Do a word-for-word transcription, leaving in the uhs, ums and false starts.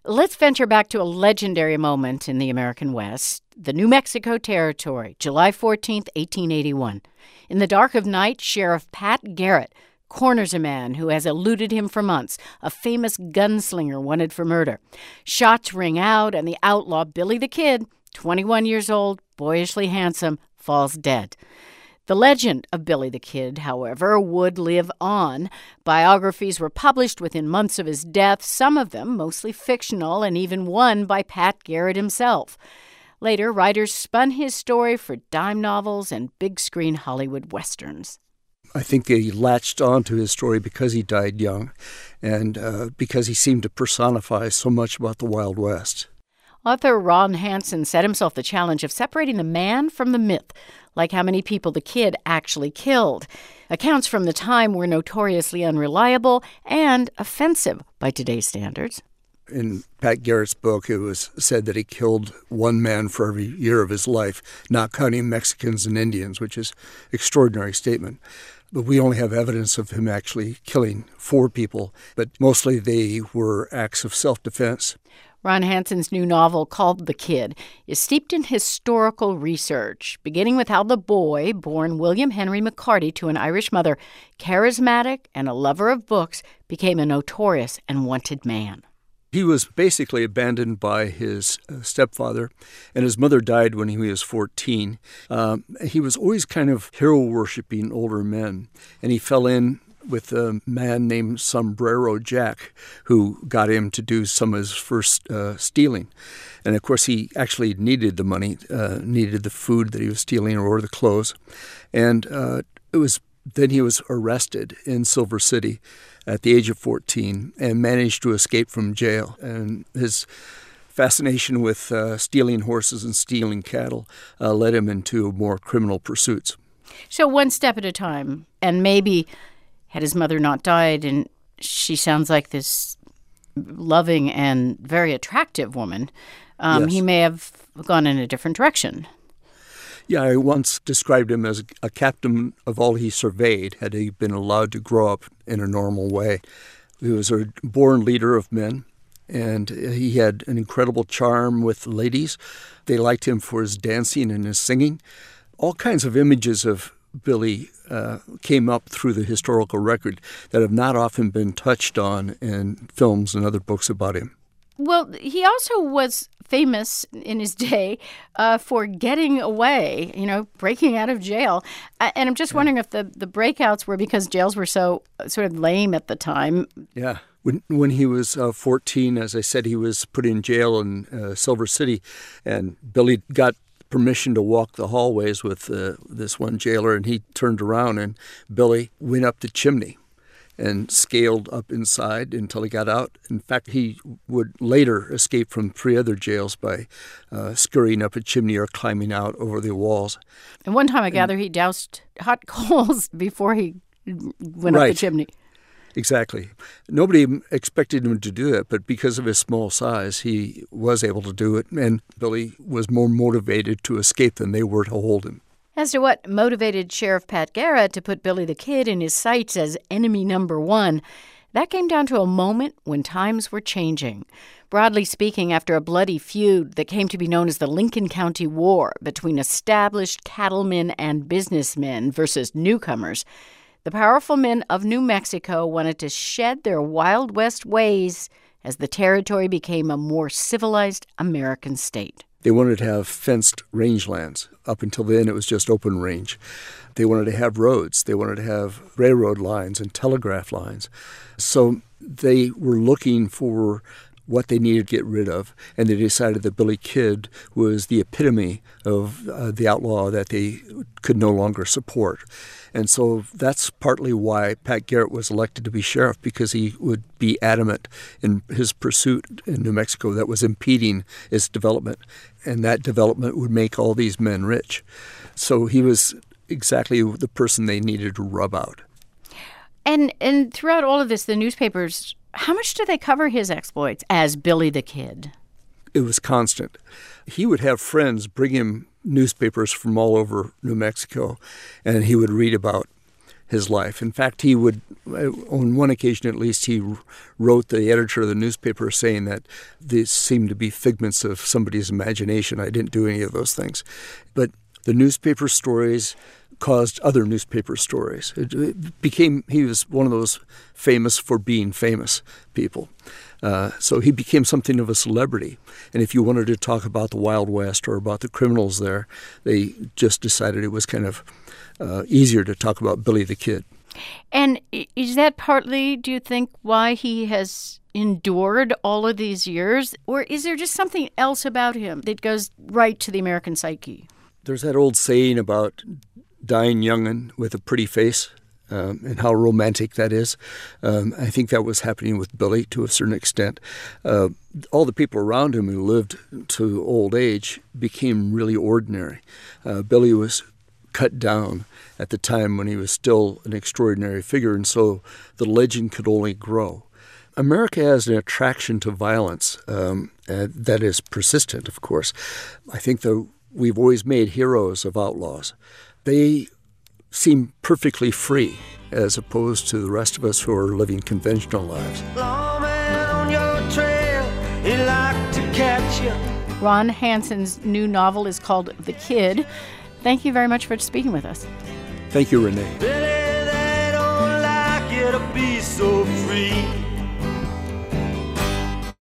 Let's venture back to a legendary moment in the American West, the New Mexico Territory, July fourteenth, eighteen eighty-one. In the dark of night, Sheriff Pat Garrett corners a man who has eluded him for months, a famous gunslinger wanted for murder. Shots ring out, and the outlaw Billy the Kid, twenty-one years old, boyishly handsome, falls dead. The legend of Billy the Kid, however, would live on. Biographies were published within months of his death, some of them mostly fictional, and even one by Pat Garrett himself. Later, writers spun his story for dime novels and big-screen Hollywood westerns. I think they latched onto his story because he died young and uh, because he seemed to personify so much about the Wild West. Author Ron Hansen set himself the challenge of separating the man from the myth, like how many people the kid actually killed. Accounts from the time were notoriously unreliable and offensive by today's standards. In Pat Garrett's book, it was said that he killed one man for every year of his life, not counting Mexicans and Indians, which is an extraordinary statement. But we only have evidence of him actually killing four people, but mostly they were acts of self-defense. Ron Hansen's new novel, called The Kid, is steeped in historical research, beginning with how the boy, born William Henry McCarty to an Irish mother, charismatic and a lover of books, became a notorious and wanted man. He was basically abandoned by his uh, stepfather, and his mother died when he was fourteen. Um, he was always kind of hero-worshipping older men, and he fell in with a man named Sombrero Jack, who got him to do some of his first uh, stealing. And, of course, he actually needed the money, uh, needed the food that he was stealing or the clothes. And uh, it was then he was arrested in Silver City at the age of fourteen and managed to escape from jail. And his fascination with uh, stealing horses and stealing cattle uh, led him into more criminal pursuits. So one step at a time, and maybe had his mother not died, and she sounds like this loving and very attractive woman, um, yes. he may have gone in a different direction. Yeah, I once described him as a captain of all he surveyed, had he been allowed to grow up in a normal way. He was a born leader of men, and he had an incredible charm with ladies. They liked him for his dancing and his singing. All kinds of images of Billy uh, came up through the historical record that have not often been touched on in films and other books about him. Well, he also was famous in his day uh, for getting away, you know, breaking out of jail. Uh, and I'm just yeah. wondering if the, the breakouts were because jails were so uh, sort of lame at the time. Yeah. When when he was uh, fourteen, as I said, he was put in jail in uh, Silver City, and Billy got permission to walk the hallways with uh, this one jailer, and he turned around, and Billy went up the chimney and scaled up inside until he got out. In fact, he would later escape from three other jails by uh, scurrying up a chimney or climbing out over the walls. And one time, I gather, and he doused hot coals before he went right. up the chimney. Exactly. Nobody expected him to do it, but because of his small size, he was able to do it, and Billy was more motivated to escape than they were to hold him. As to what motivated Sheriff Pat Garrett to put Billy the Kid in his sights as enemy number one, that came down to a moment when times were changing. Broadly speaking, after a bloody feud that came to be known as the Lincoln County War between established cattlemen and businessmen versus newcomers, the powerful men of New Mexico wanted to shed their Wild West ways as the territory became a more civilized American state. They wanted to have fenced rangelands. Up until then, it was just open range. They wanted to have roads. They wanted to have railroad lines and telegraph lines. So they were looking for what they needed to get rid of, and they decided that Billy Kid was the epitome of uh, the outlaw that they could no longer support. And so that's partly why Pat Garrett was elected to be sheriff, because he would be adamant in his pursuit in New Mexico that was impeding its development. And that development would make all these men rich. So he was exactly the person they needed to rub out. And and throughout all of this, the newspapers, how much do they cover his exploits as Billy the Kid? It was constant. He would have friends bring him newspapers from all over New Mexico, and he would read about his life. In fact, he would, on one occasion at least, he wrote the editor of the newspaper saying that these seemed to be figments of somebody's imagination. I didn't do any of those things. But the newspaper stories caused other newspaper stories. It, it became, he was one of those famous for being famous people. Uh, so he became something of a celebrity. And if you wanted to talk about the Wild West or about the criminals there, they just decided it was kind of uh, easier to talk about Billy the Kid. And is that partly, do you think, why he has endured all of these years? Or is there just something else about him that goes right to the American psyche? There's that old saying about dying young with a pretty face, um, and how romantic that is. Um, I think that was happening with Billy to a certain extent. Uh, all the people around him who lived to old age became really ordinary. Uh, Billy was cut down at the time when he was still an extraordinary figure, and so the legend could only grow. America has an attraction to violence um, uh, that is persistent, of course. I think the We've always made heroes of outlaws. They seem perfectly free as opposed to the rest of us who are living conventional lives. Lawman on your trail, he'd like to catch you. Ron Hansen's new novel is called The Kid. Thank you very much for speaking with us. Thank you, Renee. Billy, they don't like you to be so free.